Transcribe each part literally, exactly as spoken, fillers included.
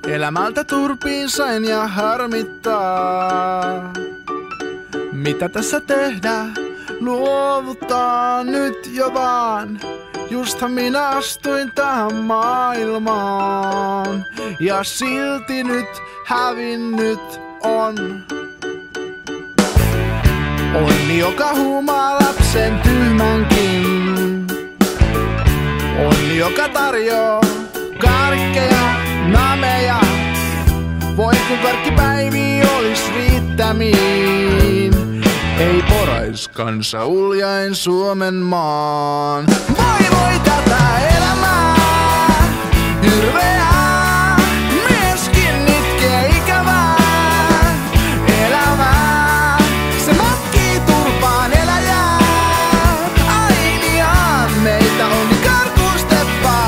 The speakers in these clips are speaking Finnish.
Elämältä turpiin sain ja harmittaa. Mitä tässä tehdään? Luovuttaa nyt jo vaan. Justhan minä astuin tähän maailmaan. Ja silti nyt hävinnyt on. Onni, joka huumaa lapsen tyhmänkin. Onni, joka tarjoaa karkkeja, nameja. Voi kun karkkipäiviä olis riittämiin. Ei porais kansa uljain Suomen maan. Voi voi tätä elämää, hirveää, mieskin itkee ikävää. Elämää, se matkii turpaan eläjää. Ainiaan meitä on karkusteppaa.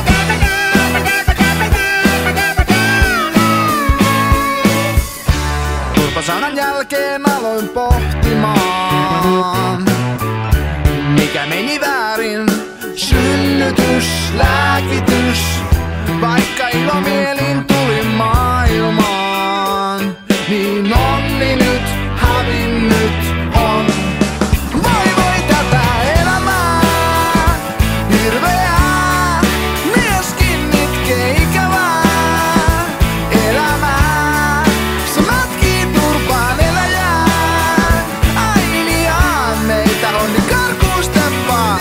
Turpasaunan jälkeen aloin pohtimaan, mikä meni väärin, synnytys, lääkitys, vaikka ilomielin tuli maailmaan, niin onni nyt hävinnyt on. Voi voi tätä elämää, hirveää, mieskin itkee ikävää. Elämää, se matkii turpaan eläjää. Ainiaan meitä onni karkusteppaa.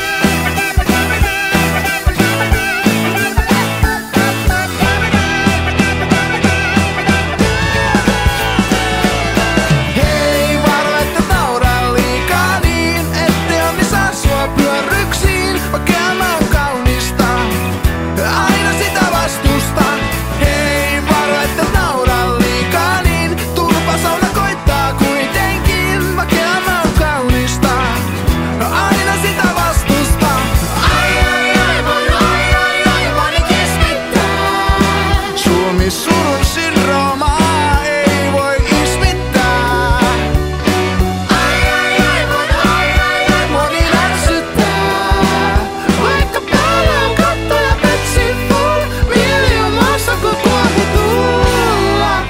Hei, varo ette naura liikaa niin, ette onni saa sua pyörryksiin. Vaikka elämä on kaunista, aina sitä vastusta. Hei, varo ette naura liikaa niin, turpasauna koittaa kuitenkin. Vaikka elämä on kaunista, aina sitä vastusta. Ai ai ai, voi ai ai ai, moni keskittää. Suomi surun syndroomaa ei voi ismittää. Ai ai ai, voi ai ai ai, moni läksyttää. Vaikka päällä on katto ja petsi full, mieli on maassa kun tuohi tulla.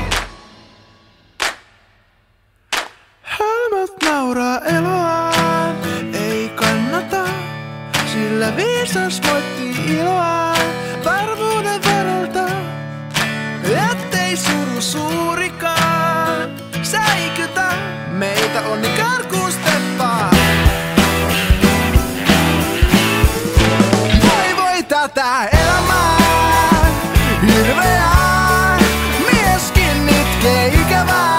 Hölmöt nauraa eloaan, ei kannata, sillä viisas voitti iloa varmuuden varalta. Ettei suru suurikaan säikytä, meitä onni karkusteppaa. Voi voi tätä elämää, hirveää, mieskin itkee ikävää.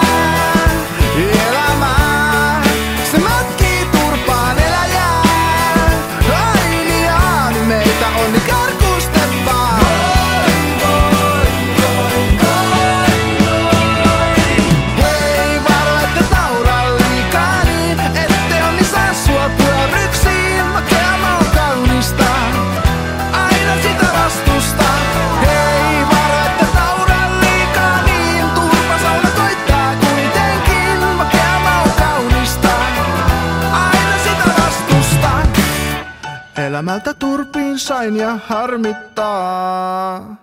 Elämää, se matkii turpaan eläjää. Ainiaan meitä onni karkusteppaa. Hei, varo ette naura liikaa niin, ette onni saa sua pyörryksiin. Vaikka elämä on kaunista, aina sitä vastusta. Hei, varo ette naura liikaa niin, turpasauna koittaa kuitenkin. Vaikka elämä on kaunista, aina sitä vastusta. Elämältä turpiin sain ja harmittaa.